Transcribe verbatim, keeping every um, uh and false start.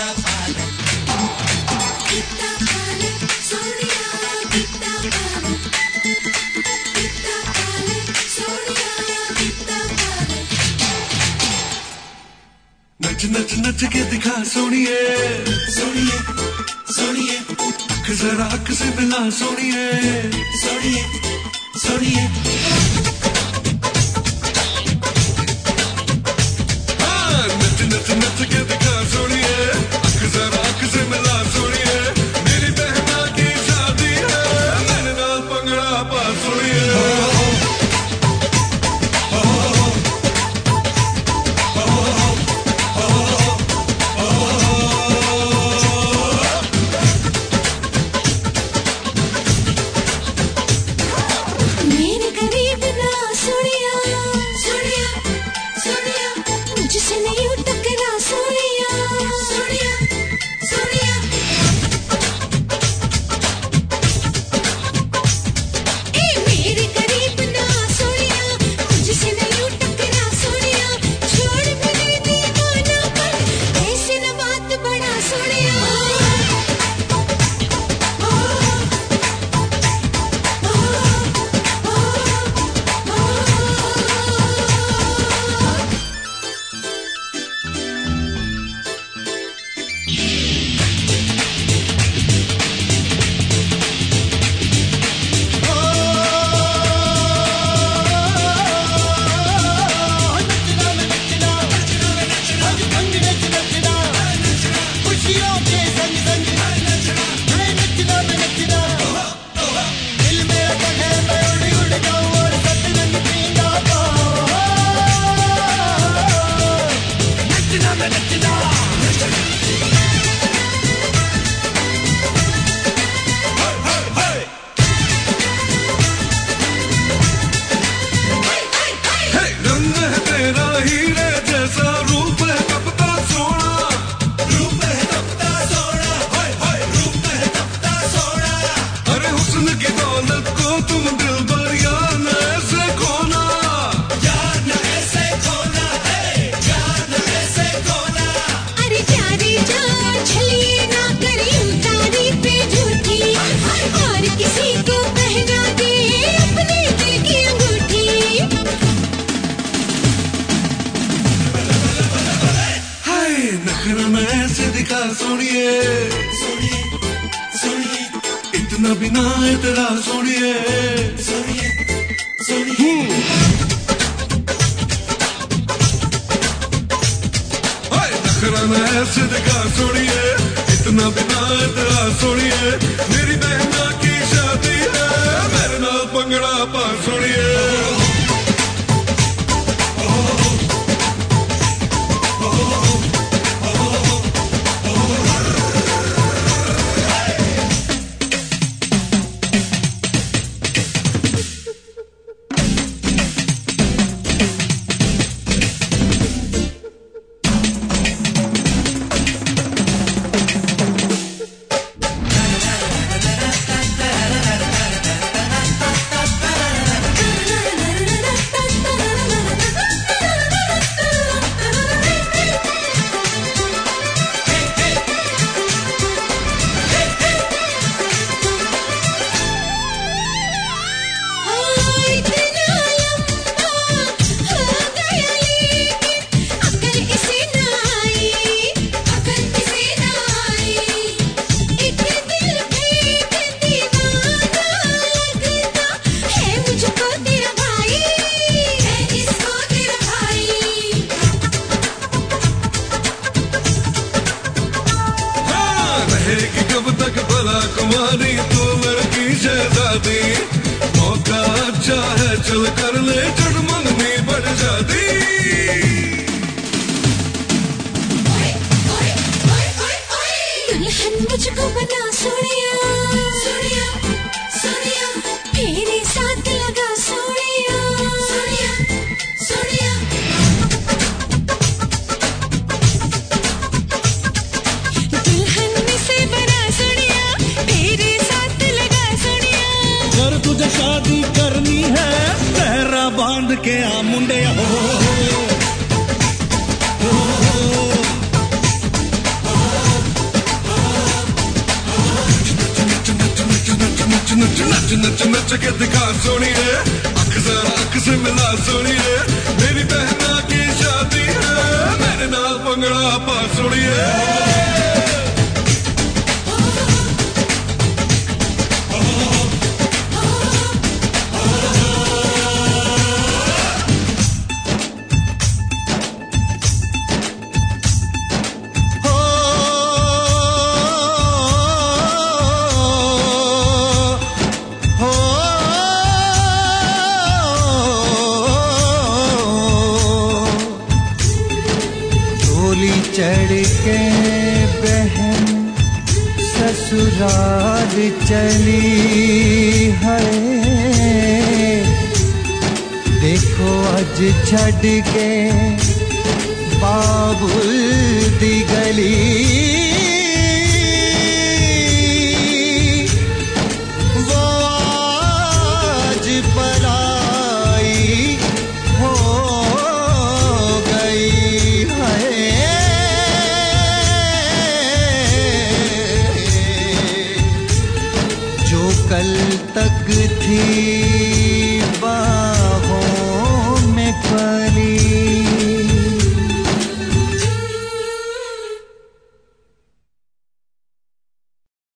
नच नच नच के दिखा सोनिए सोनिए सोनिए अख जरा अख से मिला सोनिए सोनिए सोनिए हाँ नच नच नच के दिखा सोनिए अख जरा अख से मिला सोनिए मेरी बहना की शादी है मेरे नाल पंगड़ा पा सोनिए सोनिए सोनिए सोनिए इतना बिना तेरा सोनिए सोनिए सोनिए हाय नखरा मैं ऐसे दिखा सोनिए इतना बिना तेरा सोनिए मेरी बहना की शादी है मेरे नाल पंगड़ा पा सोनिए कुमारी तू लड़की शहजादी मौका अच्छा है चल कर ले चढ़ मंगनी बढ़ जाती दुल्हन मुझको बना सोनिया सोनिया सोनिया मेरे साथ लगा सोनिया सोनिया सोनिया दुल्हन से बना सोनिया मेरे साथ लगा सोनिया अगर तुझे शादी करनी है पहरा बांध के आ मुंडे हो नच नच नच नच के दिखा सोनिए, अख जरा अख से मिला सोनिए, मेरी बहना की शादी है, मेरे नाल भंगड़ा पा सोनिए। चढ़ के बहन ससुराल चली है, देखो आज छड़ के बाबुल दी गली, वो आज पराई हो गई है। कल तक थी